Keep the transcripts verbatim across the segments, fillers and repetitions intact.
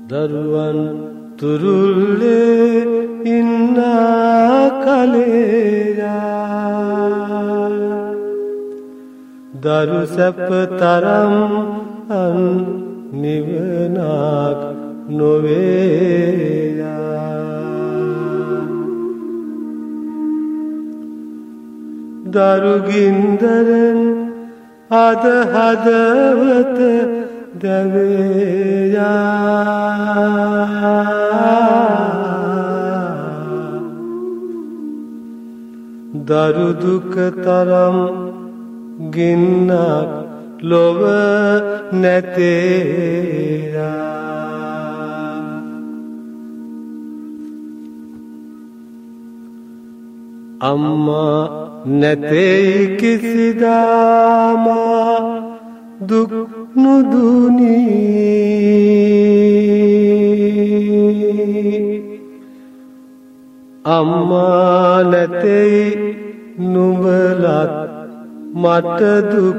දරුවන් තුරුල්ලේ ඉන්න කලේයා දරු සැප තරම් අන් නිවනක් නොවේයා දරු ගින්දරෙන් අද හදවත දවේයා දරු දුක තරම් ගින්නක් ලොව නැතේයා අම්මා නැතේ කිසිදාමා දුක් නුදුනී අම්මා නැතේ නුඹලත් මට දුක්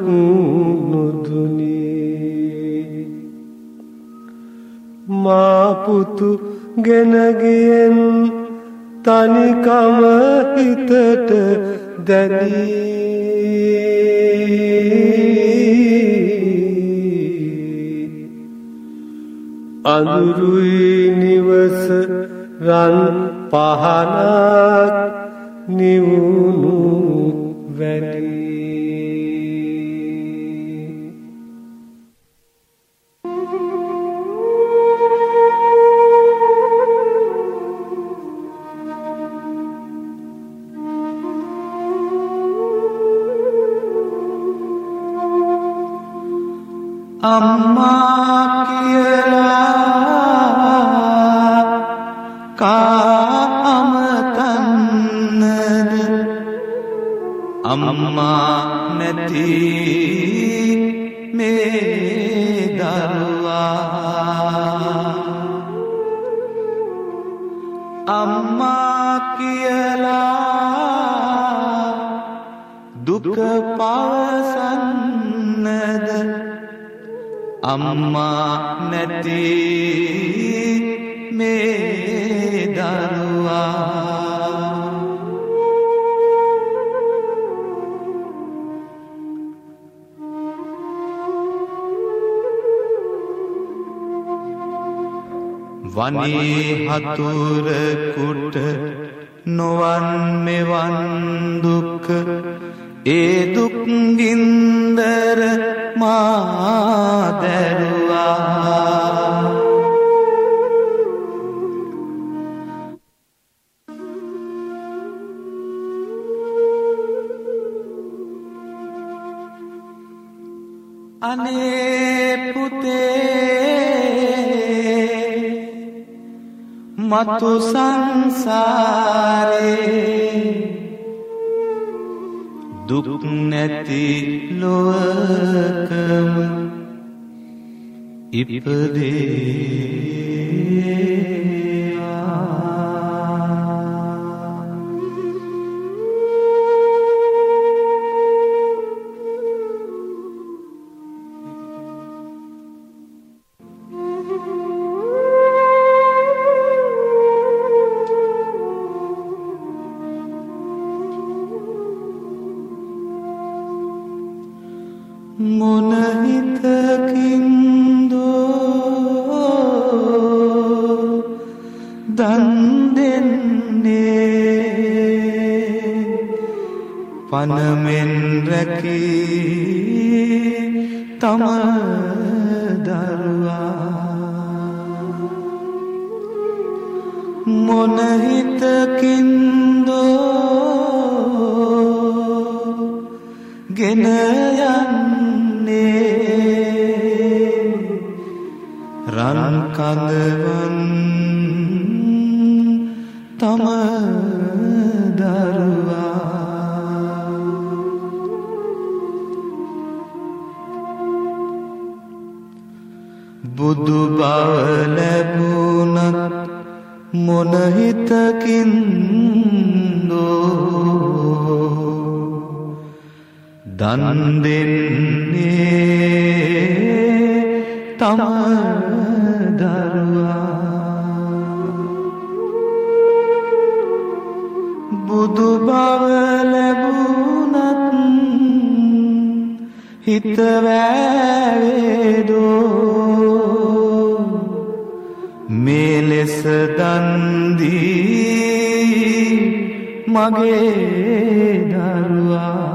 නුදුනී මා පුතු ගෙන ගියෙන් තනිකම හිතට දැනී අඳුරුයි නිවස රන් පහනක් නිවුණු වැනි අම්මා කියලා කාමතන්නද අම්මා නැති මේ දරුවා අම්මා කියලා දුක පවසන්නද අම්මා නැති මේ දරුවා වනේ හතුරකුට නොවන් මෙවන් දුක් ඒ දුක් ගින්දර මා දැරුවා අනේ පුතේ මතු සංසාරේ දුක් නැති ලෝකම ඉපදේවා මොන හිතකින්දෝ දන් දෙන්නේ පනමෙන් රැකී තම දරුවා මොන හිතකින්දෝ ගෙන රන් කඳවන් තම දරුවා බුදු බව ලැබුණත් මොන හිතකින්දෝ දන් දෙන්නේ තම දරුවා බුදු බව ලැබුණත් හිත වැවේදෝ මේ ලෙස දන් දී මගේ දරුවා